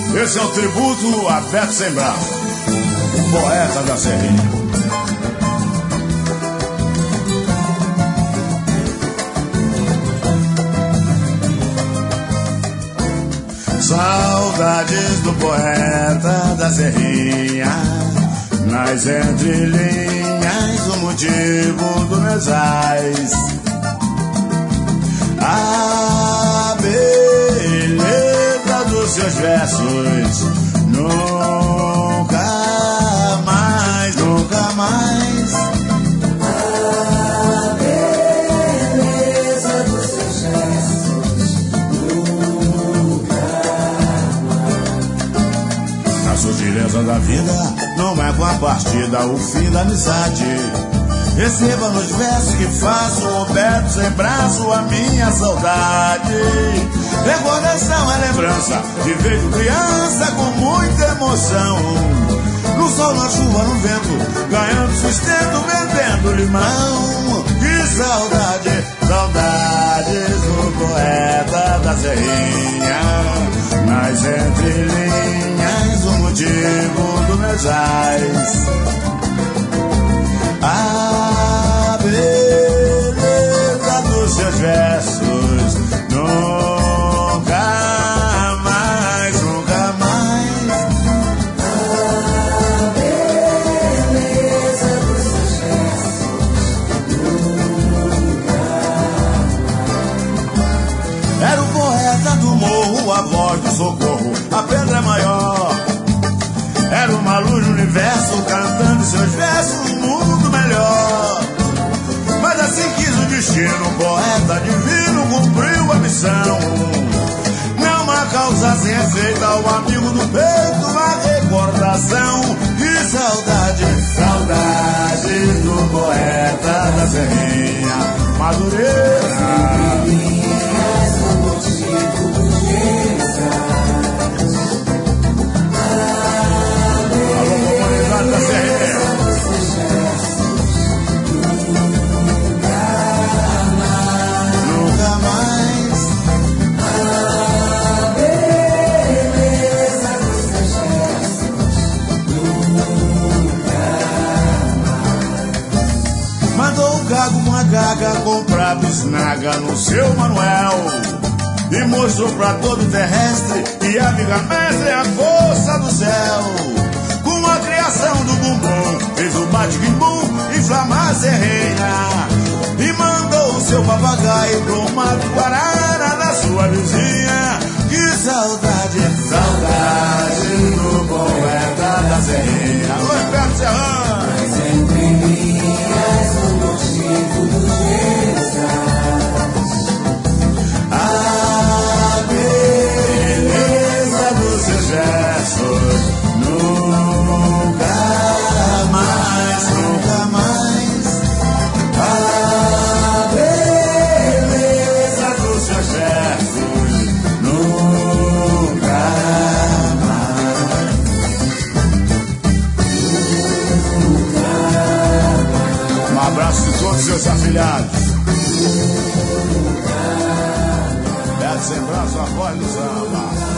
Esse é o tributo a Beto Sem Braço, o poeta da Serrinha. Saudades do poeta da Serrinha, nas entrelinhas o motivo do meus a beleza dos seus versos, nunca mais, nunca mais. A beleza dos seus versos, nunca mais. A sutileza da vida não é com a partida o fim da amizade. Receba nos versos que faço o Beto Sem Braço a minha saudade. Recordação é lembrança de vejo criança com muita emoção. No sol, na chuva, no vento, ganhando sustento, vendendo limão. Que saudade, saudades do poeta da Serrinha, nas entrelinhas o motivo do meus a beleza dos seus versos, nunca mais, nunca mais. A beleza dos seus versos, nunca mais. Era o poeta do morro, a voz do socorro, a pedra maior. Era uma luz no universo, cantando seus versos, um mundo melhor. Mas assim quis o destino, o poeta divino cumpriu a missão. Não uma causa sem efeito, ao amigo do peito, uma recordação. Que saudade, saudade do poeta da Serrinha, Madureira. És o motivo dos meus Da Serrinha. Nunca mais. A beleza dos seus versos, nunca mais. Mandou o gago uma gaga comprar bisnaga no seu Manuel e mostrou pra todo terrestre que a amiga mestre é a força do céu. Com a criação do bumbum, fez o bate-guimbum inflamar a Serrinha e mandou o seu papagaio pro mato Guarara da sua vizinha. Que saudade, saudade do poeta da Serrinha. Alô, Beto Serrano. Mas entre linhas o motivo dos meus a beleza dos seus versos, nunca mais, nunca mais. A beleza dos seus versos, nunca mais. Um abraço de todos os seus afilhados. Beto Sem Braço, a voz do samba.